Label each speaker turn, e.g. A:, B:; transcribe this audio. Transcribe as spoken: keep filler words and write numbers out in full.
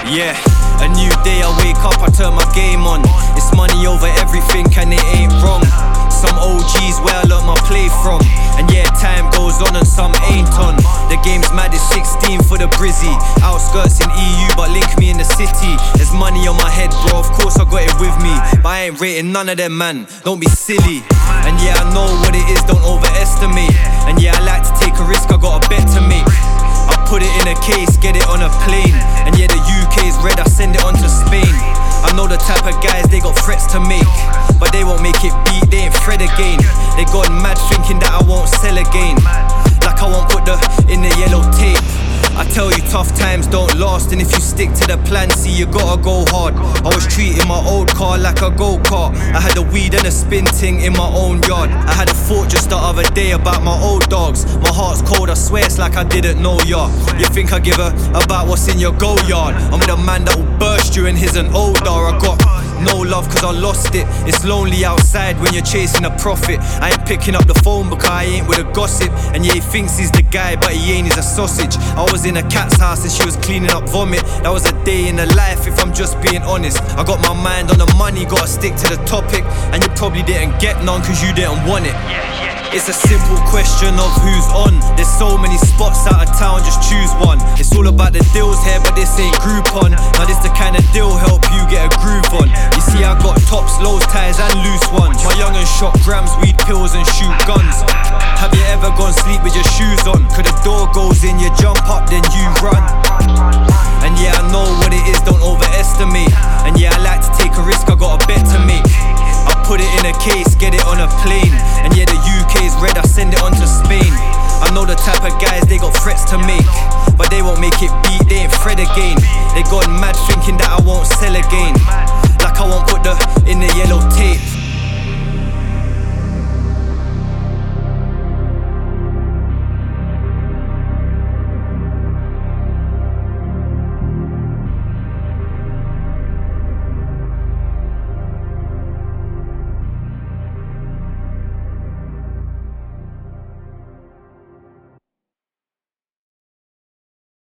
A: Yeah, a new day, I wake up, I turn my game on. It's money over everything and it ain't wrong. Some O Gs where I learnt my play from. And yeah, time goes on and some ain't on. The game's mad, it's sixteen for the Brizzy. Outskirts in E U but link me in the city. There's money on my head bro, of course I got it with me. But I ain't rating none of them man, don't be silly. And yeah, I know what it is, don't overestimate. And yeah, I like to take a risk, I got a bet to make. I put it in a case, get it on a plane. And yeah, the U K's red, I send it on to Spain. I know the type of guys, they got threats to make, but they won't make it beat, they ain't Fred again. They got mad thinking that I won't sell again. Like I won't put the in the yellow tape. I tell you tough times don't last, and if you stick to the plan, see you gotta go hard. I was treating my old car like a go-kart. I had a weed and a spin ting in my own yard. I had a thought just the other day about my old dogs. My heart's cold, I swear it's like I didn't know ya. You think I give a about what's in your go yard? I'm the man that will burst you and he's an older. I got no love cause I lost it. It's lonely outside when you're chasing a profit. I ain't picking up the phone because I ain't with a gossip. And yeah, he thinks he's the guy but he ain't, he's a sausage. I was in a cat's house and she was cleaning up vomit. That was a day in the life if I'm just being honest. I got my mind on the money, gotta stick to the topic. And you probably didn't get none cause you didn't want it. It's a simple question of who's on. There's so many spots out of town, just choose one. It's all about the deals here, but this ain't Groupon. Now this the kind of deal help you get a groove on. You see I got tops, lows, ties and loose ones. My young'un shot grams, weed pills and shoot guns. Have you ever gone sleep with your shoes on? Cause the door goes in, you jump up then you run. And yeah, I know what it is, don't overestimate. And yeah, I like to take a risk, I got a bet to make. I put it in a case, get it on a plane. And yeah, the U K's red, I send it on to Spain. I know the type of guys, they got threats to make, but they won't make it beat, they ain't Fred again. They got mad thinking that I won't sell again. Like I won't put the